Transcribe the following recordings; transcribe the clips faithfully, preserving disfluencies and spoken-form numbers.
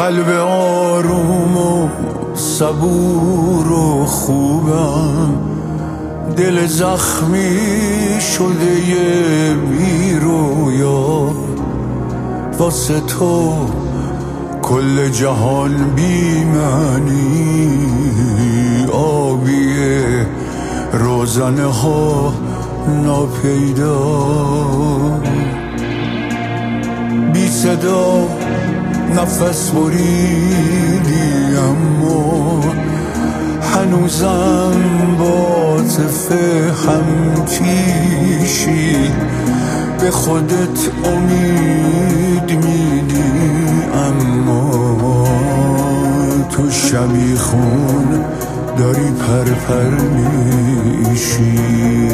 قلب آروم و صبور و خوبم، دل زخمی شده یه بی رویا. واسه تو کل جهان بی معنی، آبیه روزنه ها ناپیدا. بی صدا نفس بریدی اما هنوزم با عاطفه هم پیشی. به خودت امید میدی اما تو شبیخون داری پرپر میشی.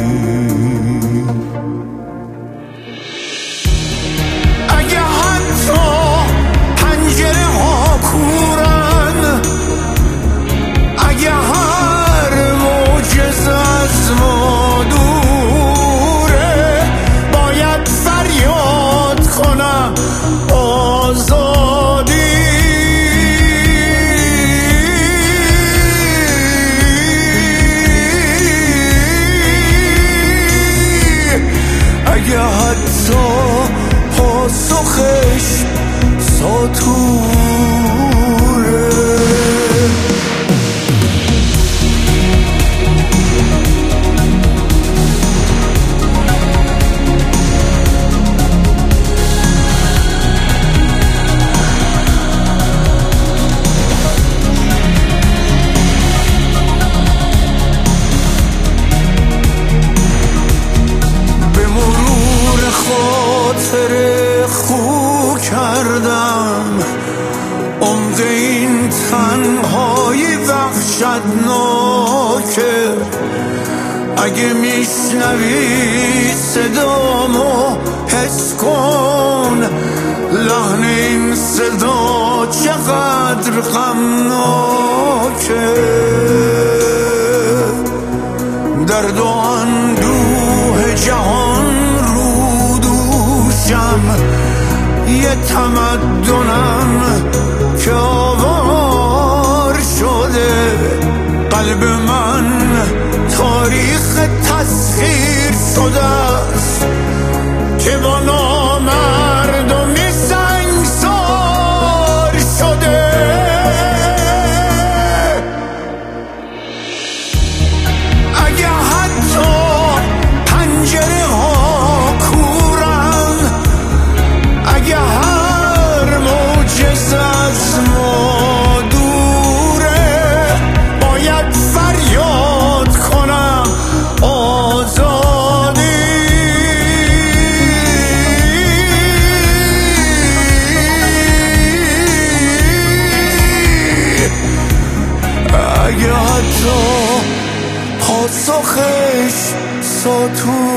اگه حتی پنجره ها کورن، اگه هر موجز از ما دوره، باید فریاد کنم آزادی. اگه حتی پاسخش ساتوره. خاطر خو کردم عمق این تنهایی وحشتناکه. اگه میشنوی صدامو حس کن، لحن این صدا چقدر غمناکه. درد و اندوه جهان یه تمدنم که آوار شده. قلب من تاریخ تسخیر شده است که با نامردمی سنگسار شده. اگه حتی پنجره ها کورن، اگه هر موجز از ما دوره، باید فریاد کنم آزادی. اگه حتی پاسخش ساتور